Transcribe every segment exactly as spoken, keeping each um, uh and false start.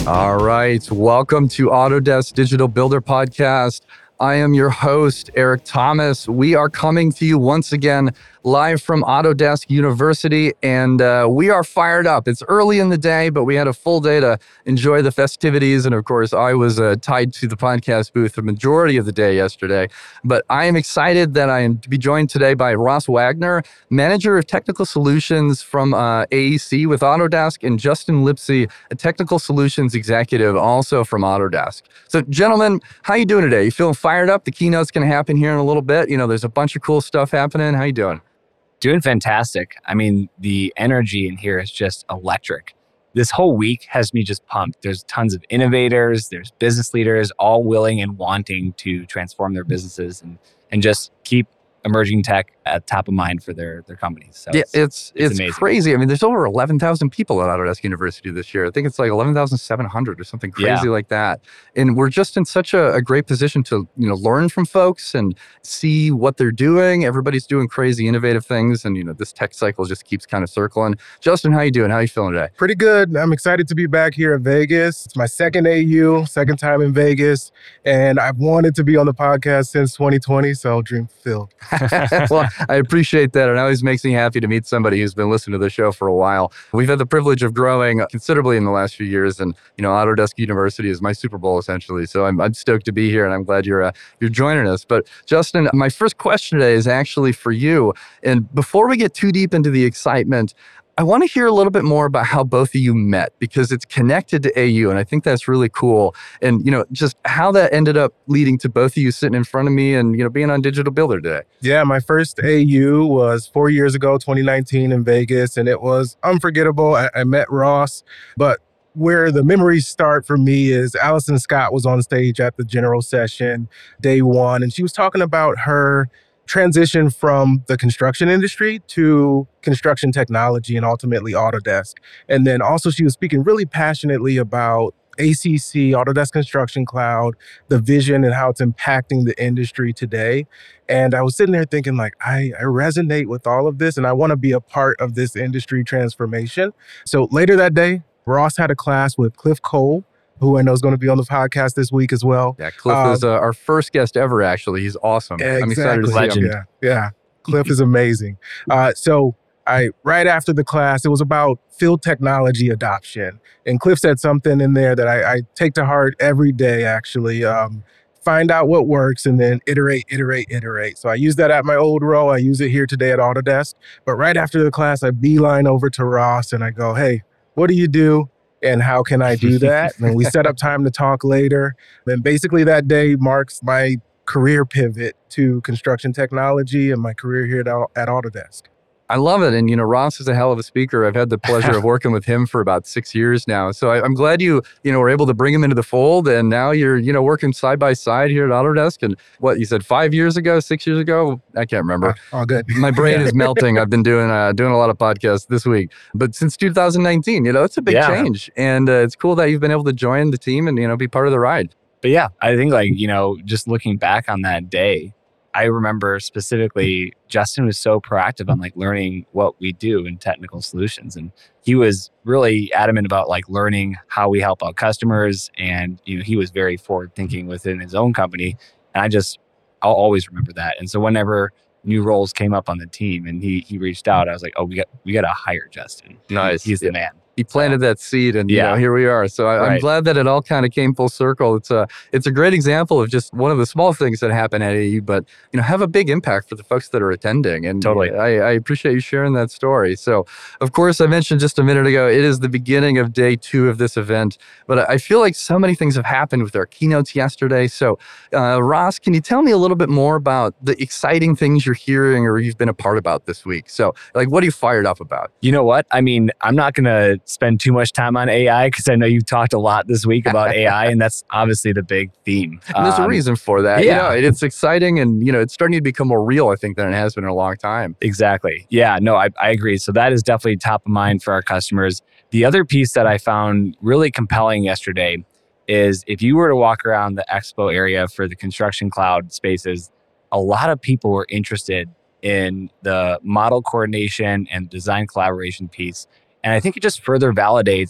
All right. Welcome to Autodesk Digital Builder Podcast. I am your host, Eric Thomas. We are coming to you once again live from Autodesk University, and uh, we are fired up. It's early in the day, but we had a full day to enjoy the festivities. And of course, I was uh, tied to the podcast booth the majority of the day yesterday. But I am excited that I am to be joined today by Ross Wagner, Manager of Technical Solutions from uh, A E C with Autodesk, and Justin Lipsey, a Technical Solutions Executive also from Autodesk. So gentlemen, how you doing today? You feeling fired up? The keynote's going to happen here in a little bit. You know, there's a bunch of cool stuff happening. How you doing? Doing fantastic. I mean, the energy in here is just electric. This whole week has me just pumped. There's tons of innovators, there's business leaders, all willing and wanting to transform their businesses and, and just keep emerging tech at top of mind for their, their companies. So yeah, it's it's it's, it's crazy. I mean, there's over eleven thousand people at Autodesk University this year. I think it's like eleven thousand seven hundred or something crazy Yeah. like that. And we're just in such a, a great position to, you know, learn from folks and see what they're doing. Everybody's doing crazy, innovative things. And, you know, this tech cycle just keeps kind of circling. Justin, how you doing? How you feeling today? Pretty good. I'm excited to be back here in Vegas. It's my second A U, second time in Vegas. And I've wanted to be on the podcast since twenty twenty, so dream fulfilled. Well, I appreciate that. And it always makes me happy to meet somebody who's been listening to the show for a while. We've had the privilege of growing considerably in the last few years. And, you know, Autodesk University is my Super Bowl, essentially. So I'm, I'm stoked to be here, and I'm glad you're uh, you're joining us. But Justin, my first question today is actually for you. And before we get too deep into the excitement, I want to hear a little bit more about how both of you met, because it's connected to A U, and I think that's really cool. And, you know, just how that ended up leading to both of you sitting in front of me and, you know, being on Digital Builder today. Yeah, my first A U was four years ago, twenty nineteen in Vegas, and it was unforgettable. I, I met Ross, but where the memories start for me is Allison Scott was on stage at the general session day one, and she was talking about her transition from the construction industry to construction technology and ultimately Autodesk. And then also she was speaking really passionately about A C C, Autodesk Construction Cloud, the vision and how it's impacting the industry today. And I was sitting there thinking like, I, I resonate with all of this and I want to be a part of this industry transformation. So later that day, Ross had a class with Cliff Cole, who I know is going to be on the podcast this week as well. Yeah, Cliff Um, is uh, our first guest ever, actually. He's awesome. Exactly. I'm excited to see Legend. him. Yeah, yeah. Cliff is amazing. Uh, so I right after the class, it was about field technology adoption. And Cliff said something in there that I, I take to heart every day, actually. Um, find out what works and then iterate, iterate, iterate. So I use that at my old role. I use it here today at Autodesk. But right after the class, I beeline over to Ross and I go, hey, what do you do? And how can I do that? And we set up time to talk later. And basically that day marks my career pivot to construction technology and my career here at, Au- at Autodesk. I love it. And, you know, Ross is a hell of a speaker. I've had the pleasure of working with him for about six years now. So I, I'm glad you, you know, were able to bring him into the fold. And now you're, you know, working side by side here at Autodesk. And what you said, five years ago, six years ago? I can't remember. Uh, all good. My brain is melting. I've been doing uh, doing a lot of podcasts this week, but since two thousand nineteen, you know, it's a big Yeah. change. And uh, it's cool that you've been able to join the team and, you know, be part of the ride. But yeah, I think like, you know, just looking back on that day, I remember specifically Justin was so proactive on like learning what we do in technical solutions. And he was really adamant about like learning how we help out customers. And, you know, he was very forward thinking within his own company. And I just, I'll always remember that. And so whenever new roles came up on the team and he he reached out, I was like, oh, we got, we got to hire Justin. Nice. He's the man. He planted that seed, and you Yeah. know, here we are. So I, I'm Right. glad that it all kind of came full circle. It's a it's a great example of just one of the small things that happen at A U, but you know, have a big impact for the folks that are attending. And Totally. I, I appreciate you sharing that story. So, of course, I mentioned just a minute ago, it is the beginning of day two of this event, but I feel like so many things have happened with our keynotes yesterday. So, uh, Ross, can you tell me a little bit more about the exciting things you're hearing or you've been a part about this week? So, like, what are you fired up about? You know what? I mean, I'm not going to spend too much time on A I because I know you've talked a lot this week about A I, and that's obviously the big theme. And there's a Um, reason for that. yeah. You know, it's exciting and, you know, it's starting to become more real, I think, than it has been in a long time. Exactly. Yeah, no, I, I agree. So that is definitely top of mind for our customers. The other piece that I found really compelling yesterday is if you were to walk around the expo area for the Construction Cloud spaces, a lot of people were interested in the model coordination and design collaboration piece. And I think it just further validates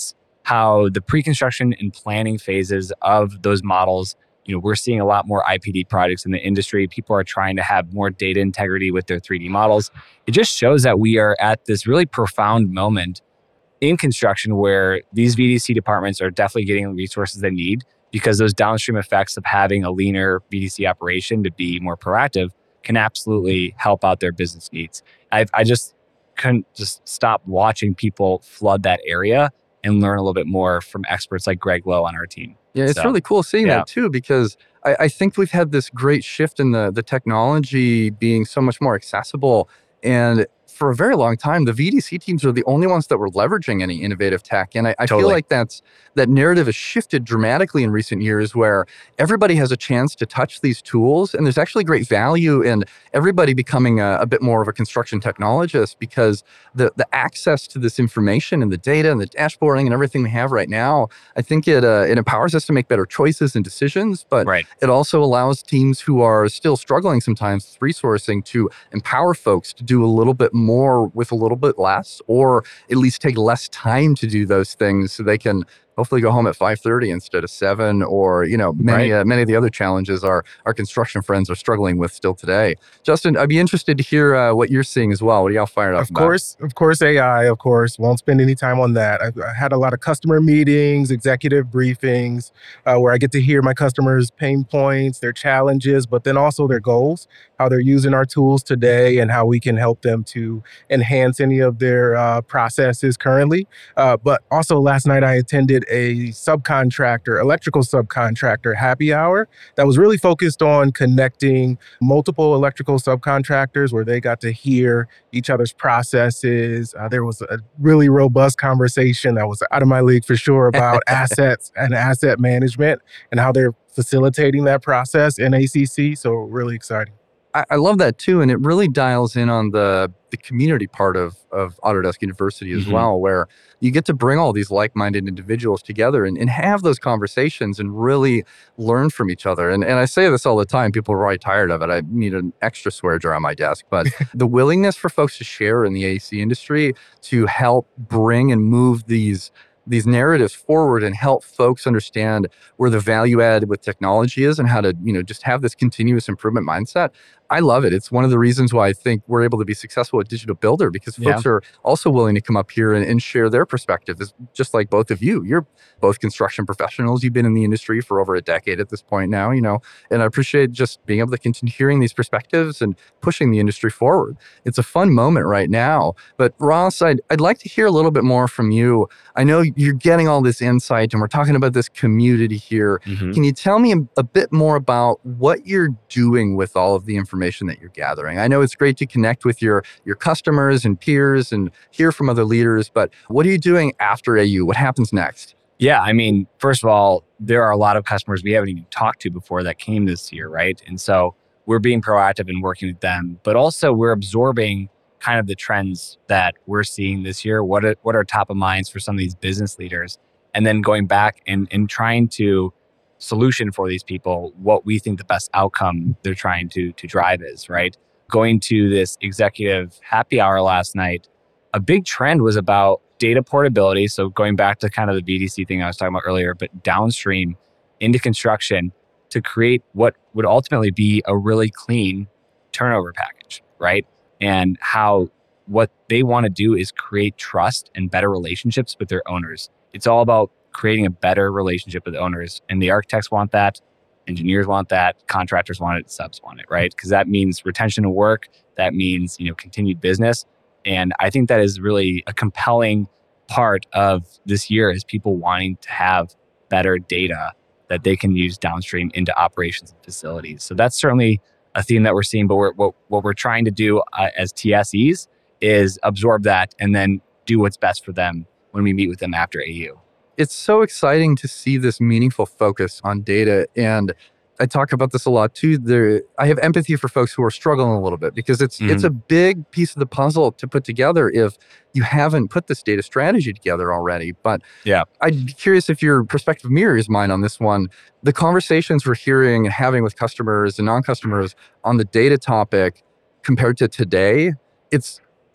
how the pre-construction and planning phases of those models, you know, we're seeing a lot more I P D projects in the industry. People are trying to have more data integrity with their three D models. It just shows that we are at this really profound moment in construction where these V D C departments are definitely getting the resources they need, because those downstream effects of having a leaner V D C operation to be more proactive can absolutely help out their business needs. I, I just couldn't just stop watching people flood that area and learn a little bit more from experts like Greg Lowe on our team. Yeah, it's So, really cool seeing yeah. that too, because I, I think we've had this great shift in the the technology being so much more accessible. And for a very long time, the V D C teams are the only ones that were leveraging any innovative tech. And I, I feel Totally. like that's that narrative has shifted dramatically in recent years, where everybody has a chance to touch these tools. And there's actually great value in everybody becoming a, a bit more of a construction technologist, because the, the access to this information and the data and the dashboarding and everything we have right now, I think it, uh, it empowers us to make better choices and decisions. But Right. it also allows teams who are still struggling sometimes with resourcing to empower folks to do a little bit more with a little bit less, or at least take less time to do those things, so they can hopefully go home at five thirty instead of seven, or, you know, many Right. uh, many of the other challenges our our construction friends are struggling with still today. Justin, I'd be interested to hear uh, what you're seeing as well. What are y'all fired up Of about? course, of course, A I, of course, won't spend any time on that. I've I had a lot of customer meetings, executive briefings, uh, where I get to hear my customers' pain points, their challenges, but then also their goals, how they're using our tools today, and how we can help them to enhance any of their uh, processes currently. Uh, but also last night I attended a subcontractor, electrical subcontractor happy hour that was really focused on connecting multiple electrical subcontractors, where they got to hear each other's processes. Uh, there was a really robust conversation that was out of my league for sure about assets and asset management and how they're facilitating that process in A C C. So really exciting. I, I love that too, and it really dials in on the the community part of of Autodesk University as Mhm. well, where you get to bring all these like-minded individuals together and, and have those conversations and really learn from each other. And and I say this all the time, people are probably tired of it. I need an extra swear jar on my desk, but the willingness for folks to share in the A C industry to help bring and move these these narratives forward and help folks understand where the value add with technology is and how to, you know, just have this continuous improvement mindset. I love it. It's one of the reasons why I think we're able to be successful at Digital Builder, because folks are also willing to come up here and, and share their perspective. It's just like both of you. You're both construction professionals. You've been in the industry for over a decade at this point now, you know, and I appreciate just being able to continue hearing these perspectives and pushing the industry forward. It's a fun moment right now. But Ross, I'd, I'd like to hear a little bit more from you. I know you're getting all this insight and we're talking about this community here. Mhm. Can you tell me a, a bit more about what you're doing with all of the information that you're gathering? I know it's great to connect with your your customers and peers and hear from other leaders, but what are you doing after A U? What happens next? Yeah, I mean, first of all, there are a lot of customers we haven't even talked to before that came this year, right? And so we're being proactive and working with them, but also we're absorbing kind of the trends that we're seeing this year. What are, what are top of minds for some of these business leaders? And then going back and, and trying to solution for these people what we think the best outcome they're trying to to drive is, right? Going to this executive happy hour last night, a big trend was about data portability. So going back to kind of the V D C thing I was talking about earlier, but downstream into construction to create what would ultimately be a really clean turnover package, right? And how what they want to do is create trust and better relationships with their owners. It's all about creating a better relationship with owners. And the architects want that, engineers want that, contractors want it, subs want it, right? Because that means retention of work, that means, you know, continued business. And I think that is really a compelling part of this year, is people wanting to have better data that they can use downstream into operations and facilities. So that's certainly a theme that we're seeing, but we're, what, what we're trying to do uh, as T S Es is absorb that and then do what's best for them when we meet with them after A U. It's so exciting to see this meaningful focus on data. And I talk about this a lot too. There, I have empathy for folks who are struggling a little bit, because it's Mhm. it's a big piece of the puzzle to put together if you haven't put this data strategy together already. But Yeah. I'd be curious if your perspective mirrors mine on this one. The conversations we're hearing and having with customers and non-customers on the data topic compared to today, it's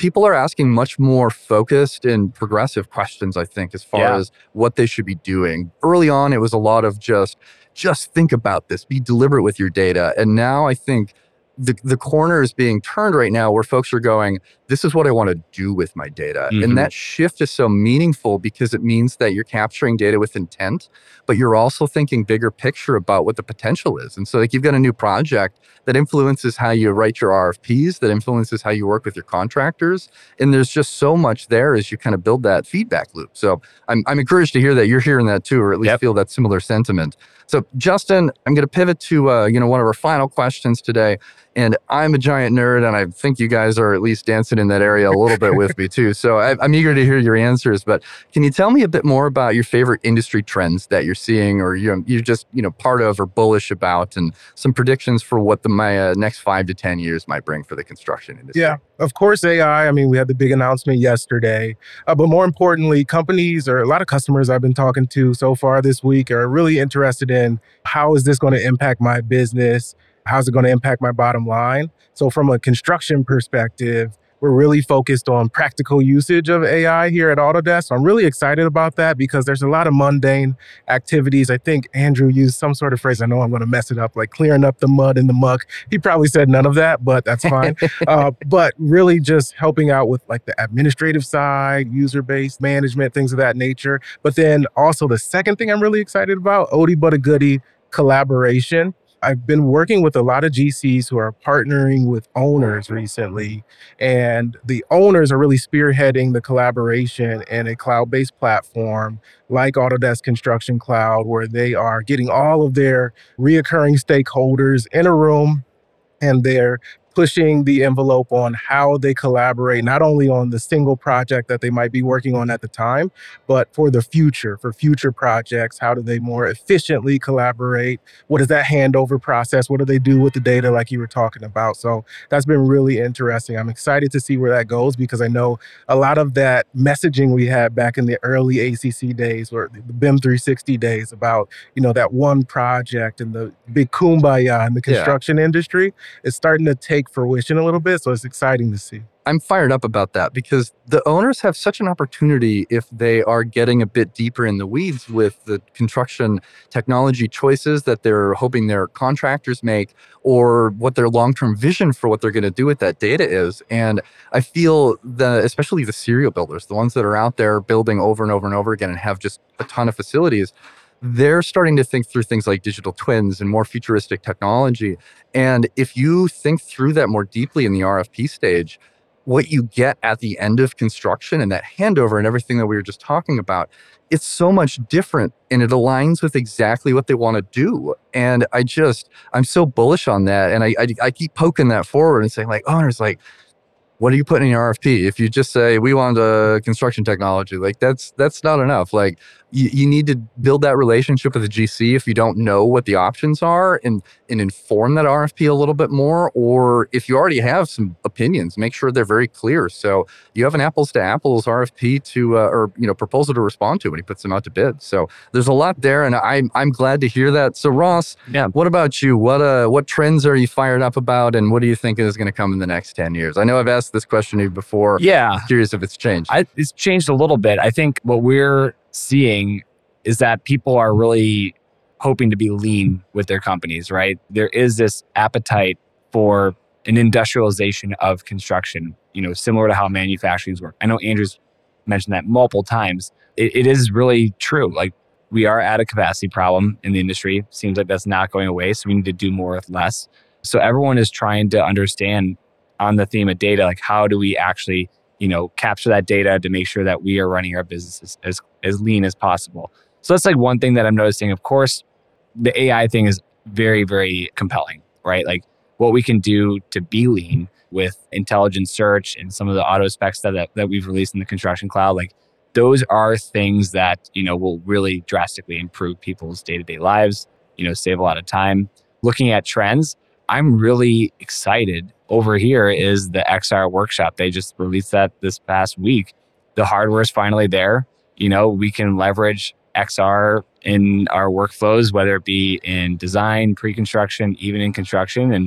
people are asking much more focused and progressive questions, I think, as far Yeah. as what they should be doing. Early on, it was a lot of just, just think about this, be deliberate with your data. And now I think the, the corner is being turned right now where folks are going, this is what I want to do with my data. Mhm. And that shift is so meaningful because it means that you're capturing data with intent, but you're also thinking bigger picture about what the potential is. And so like you've got a new project that influences how you write your R F Ps, that influences how you work with your contractors. And there's just so much there as you kind of build that feedback loop. So I'm, I'm encouraged to hear that you're hearing that too, or at least Yep. feel that similar sentiment. So Justin, I'm going to pivot to, uh, you know, one of our final questions today. And I'm a giant nerd, and I think you guys are at least dancing in that area a little bit with me too. So I, I'm eager to hear your answers. But can you tell me a bit more about your favorite industry trends that you're seeing, or you know, you're just you know part of or bullish about, and some predictions for what the my uh, next five to ten years might bring for the construction industry? Yeah, of course, A I. I mean, we had the big announcement yesterday. Uh, but more importantly, companies or a lot of customers I've been talking to so far this week are really interested in how is this going to impact my business? How's it going to impact my bottom line? So from a construction perspective, we're really focused on practical usage of A I here at Autodesk. I'm really excited about that because there's a lot of mundane activities. I think Andrew used some sort of phrase, I know I'm going to mess it up, like clearing up the mud and the muck. He probably said none of that, but that's fine. uh, but really just helping out with like the administrative side, user-based management, things of that nature. But then also the second thing I'm really excited about, oldie but a goodie, collaboration. I've been working with a lot of G Cs who are partnering with owners recently, and the owners are really spearheading the collaboration in a cloud-based platform like Autodesk Construction Cloud, where they are getting all of their reoccurring stakeholders in a room, and they're pushing the envelope on how they collaborate, not only on the single project that they might be working on at the time, but for the future, for future projects. How do they more efficiently collaborate? What is that handover process? What do they do with the data like you were talking about? So that's been really interesting. I'm excited to see where that goes because I know a lot of that messaging we had back in the early A C C days or the B I M three sixty days about, you know, that one project and the big kumbaya in the Yeah. construction industry is starting to take fruition a little bit. So it's exciting to see. I'm fired up about that because the owners have such an opportunity if they are getting a bit deeper in the weeds with the construction technology choices that they're hoping their contractors make, or what their long-term vision for what they're going to do with that data is. And I feel that especially the serial builders, the ones that are out there building over and over and over again and have just a ton of facilities, they're starting to think through things like digital twins and more futuristic technology. And if you think through that more deeply in the R F P stage, what you get at the end of construction and that handover and everything that we were just talking about, it's so much different and it aligns with exactly what they want to do. And I just, I'm so bullish on that. And I, I, I keep poking that forward and saying like, owners, like, what are you putting in your R F P? If you just say we want a construction technology, like that's that's not enough. Like you, you need to build that relationship with the G C if you don't know what the options are, and and inform that R F P a little bit more. Or if you already have some opinions, make sure they're very clear. So you have an apples to apples R F P to uh, or you know proposal to respond to when he puts them out to bid. So there's a lot there, and I'm I'm glad to hear that. So Ross, Yeah. what about you? What uh what trends are you fired up about, and what do you think is going to come in the next ten years? I know I've asked this question to you before. Yeah. Curious if it's changed. I, it's changed a little bit. I think what we're seeing is that people are really hoping to be lean with their companies, right? There is this appetite for an industrialization of construction, you know, similar to how manufacturing work. I know Andrew's mentioned that multiple times. It, it is really true. Like we are at a capacity problem in the industry. Seems like that's not going away. So we need to do more with less. So everyone is trying to understand on the theme of data, like how do we actually, you know, capture that data to make sure that we are running our businesses as, as lean as possible. So that's like one thing that I'm noticing. Of course, the A I thing is very, very compelling, right? Like what we can do to be lean with intelligent search and some of the auto specs that, that, that we've released in the construction cloud, like those are things that, you know, will really drastically improve people's day-to-day lives, you know, save a lot of time. Looking at trends, I'm really excited. Over here is the X R workshop. They just released that this past week. The hardware is finally there. You know, we can leverage X R in our workflows, whether it be in design, pre-construction, even in construction. And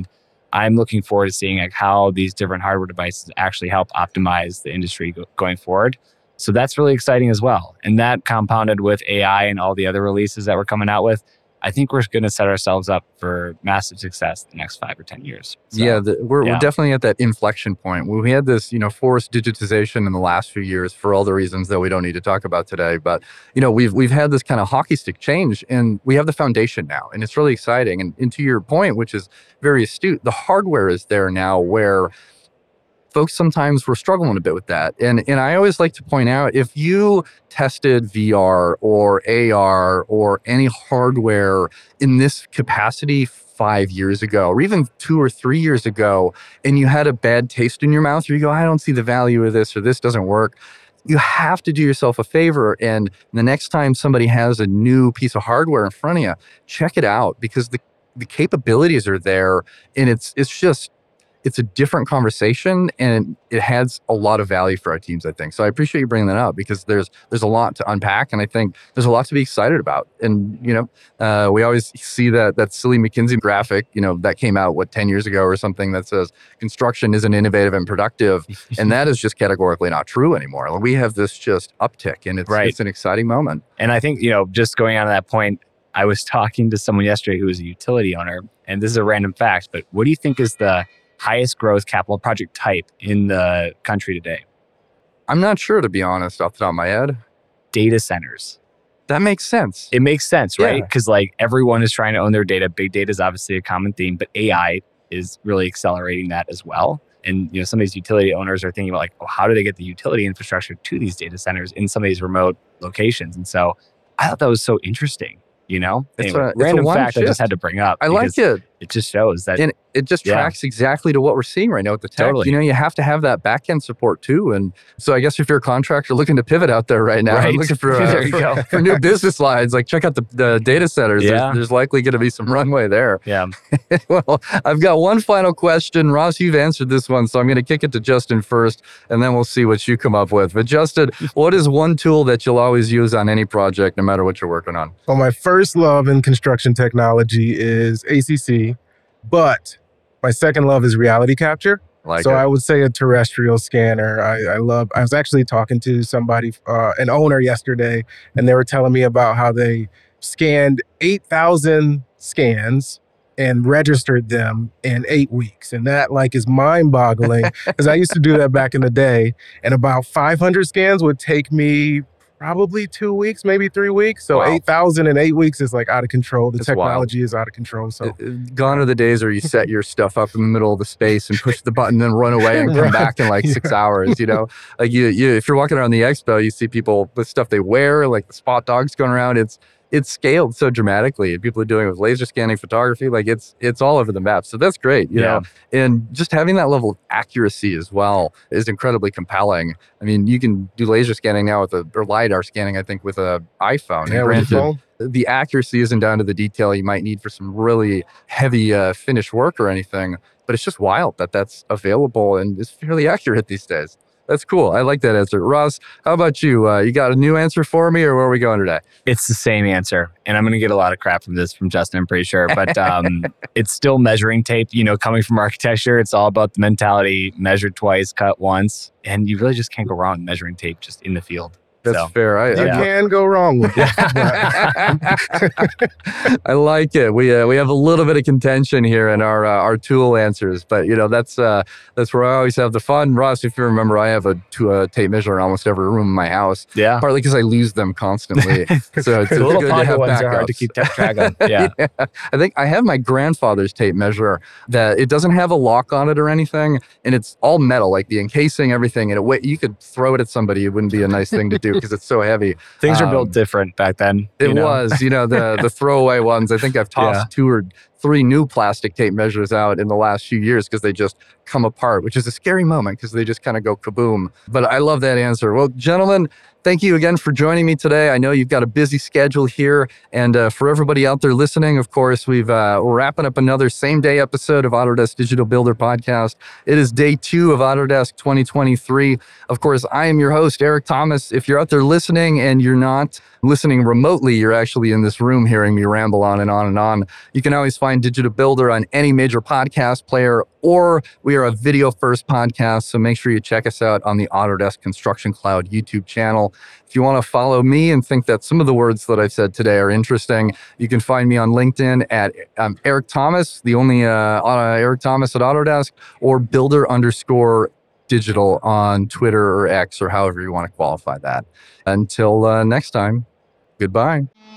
I'm looking forward to seeing like how these different hardware devices actually help optimize the industry go- going forward. So that's really exciting as well. And that compounded with A I and all the other releases that we're coming out with, I think we're going to set ourselves up for massive success the next five or ten years. So, yeah, the, we're, yeah. we're definitely at that inflection point. We had this, you know, forced digitization in the last few years for all the reasons that we don't need to talk about today. But, you know, we've we've had this kind of hockey stick change, and we have the foundation now, and it's really exciting. And, and to your point, which is very astute, the hardware is there now where folks sometimes were struggling a bit with that. And and I always like to point out, if you tested V R or A R or any hardware in this capacity five years ago, or even two or three years ago, and you had a bad taste in your mouth, or you go, I don't see the value of this, or this doesn't work, you have to do yourself a favor. And the next time somebody has a new piece of hardware in front of you, check it out, because the, the capabilities are there, and it's it's just, it's a different conversation, and it has a lot of value for our teams, I think. So I appreciate you bringing that up, because there's there's a lot to unpack, and I think there's a lot to be excited about. And, you know, uh, we always see that that silly McKinsey graphic, you know, that came out, what, ten years ago or something, that says construction isn't innovative and productive. And that is just categorically not true anymore. We have this just uptick, and it's, Right. it's an exciting moment. And I think, you know, just going on to that point, I was talking to someone yesterday who was a utility owner, and this is a random fact, but what do you think is the highest growth capital project type in the country today? I'm not sure, to be honest, off the top of my head. Data centers. That makes sense. It makes sense, right? Yeah. Because like everyone is trying to own their data. Big data is obviously a common theme, but A I is really accelerating that as well. And, you know, some of these utility owners are thinking about like, oh, how do they get the utility infrastructure to these data centers in some of these remote locations? And so I thought that was so interesting. You know, It's anyway, a- it's a random wild fact I just shift. had to bring up. I like because it. It just shows that And it just Yeah. tracks exactly to what we're seeing right now with the tech. Totally. You know, you have to have that back end support too. And so I guess if you're a contractor looking to pivot out there right now, Right. looking for, uh, There you for, go. for new business lines, like check out the, the data centers. Yeah. There's, there's likely going to be some runway there. yeah, Well, I've got one final question. Ross, you've answered this one, so I'm going to kick it to Justin first, and then we'll see what you come up with. But Justin, what is one tool that you'll always use on any project, no matter what you're working on? Well, my first love in construction technology is A C C, but my second love is reality capture. Like so it. I would say a terrestrial scanner. I, I love, I was actually talking to somebody, uh, an owner yesterday, and they were telling me about how they scanned eight thousand scans and registered them in eight weeks. And that like is mind boggling, because I used to do that back in the day, and about five hundred scans would take me probably two weeks, maybe three weeks. So Wow. eight thousand in eight weeks is like out of control. The That's wild. technology is out of control. So Uh, Gone are the days where you set your stuff up in the middle of the space and push the button, then run away and come Right. back in like six hours. You know, like you, you, if you're walking around the expo, you see people with stuff they wear, like the spot dogs going around. It's it's scaled so dramatically. People are doing it with laser scanning photography. Like it's it's all over the map. So that's great. You Yeah. know, and just having that level of accuracy as well is incredibly compelling. I mean, you can do laser scanning now with a or lidar scanning, I think, with a iPhone. yeah, And with your granted, phone. the accuracy isn't down to the detail you might need for some really heavy uh, finish work or anything, but it's just wild that that's available and is fairly accurate these days. That's cool. I like that answer. Ross, how about you? Uh, you got a new answer for me, or where are we going today? it's the same answer. And I'm going to get a lot of crap from this from Justin, I'm pretty sure. But um, it's still measuring tape. You know, coming from architecture, it's all about the mentality, measure twice, cut once. And you really just can't go wrong with measuring tape just in the field. That's So, fair. I, You Yeah. can go wrong with it. I like it. We uh, we have a little bit of contention here in our uh, our tool answers, but you know that's uh, that's where I always have the fun. Ross, if you remember, I have a, to, a tape measure in almost every room in my house, yeah. partly because I lose them constantly. So it's, The it's little good to pocket have ones are hard to backups. keep track of. Yeah. I think I have my grandfather's tape measure that it doesn't have a lock on it or anything, and it's all metal, like the encasing, everything. And it wa- you could throw it at somebody; it wouldn't be a nice thing to do because it's so heavy. Things are Um, built different back then. It you know? was, you know, the the throwaway ones. I think I've tossed Yeah. two or three new plastic tape measures out in the last few years because they just come apart, which is a scary moment because they just kind of go kaboom. But I love that answer. Well, gentlemen, thank you again for joining me today. I know you've got a busy schedule here. And uh, for everybody out there listening, of course, we've, uh, we're wrapping up another same day episode of Autodesk Digital Builder Podcast. It is day two of Autodesk twenty twenty-three. Of course, I am your host, Eric Thomas. If you're out there listening and you're not listening remotely, you're actually in this room hearing me ramble on and on and on. You can always find find Digital Builder on any major podcast player, or we are a video first podcast. So make sure you check us out on the Autodesk Construction Cloud YouTube channel. If you want to follow me and think that some of the words that I've said today are interesting, you can find me on LinkedIn at um, Eric Thomas, the only uh, uh, Eric Thomas at Autodesk, or builder underscore digital on Twitter or X, or however you want to qualify that. Until uh, next time, goodbye.